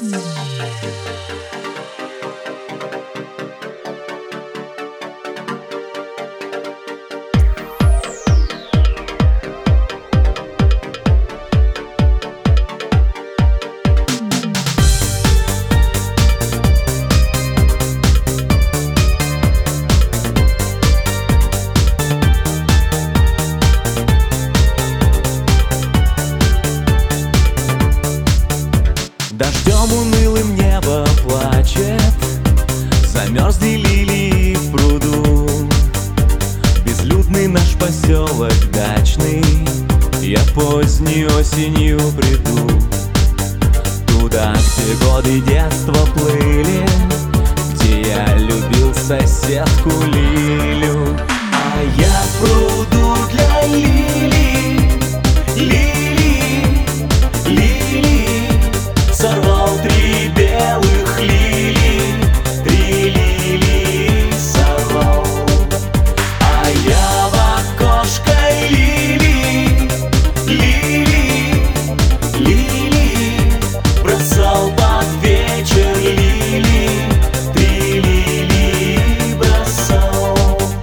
Дождем унылым небо плачет, замерзли лилии в пруду. Безлюдный наш поселок дачный, я поздней осенью приду. Туда, где годы детства плыли, где я любил соседку Лилю. А я в пруду для лилий, лилий, лилий сорвал 3 белых лилии, 3 лилии сорвал. А я в окошко лилии, лилии, лилии бросал под вечер лилии, 3 лилии бросал.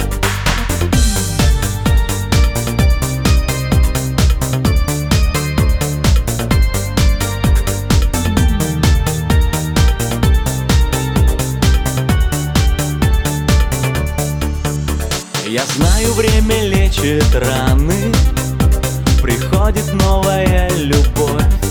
Я знаю, время лечит раны, приходит новая любовь.